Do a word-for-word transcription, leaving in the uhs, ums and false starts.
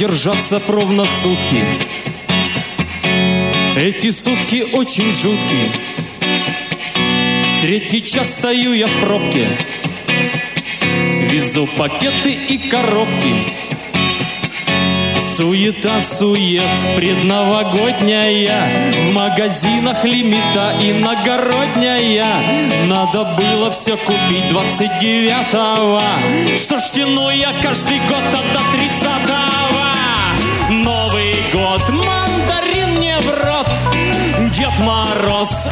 продержаться ровно сутки. Эти сутки очень жуткие. Третий час стою я в пробке, везу пакеты и коробки. Суета-сует предновогодняя, в магазинах лимита иногородняя. Надо было все купить двадцать девятого. Что ж тяну я каждый год до тридцатого? Новый год, мандарин мне в рот, Дед Мороз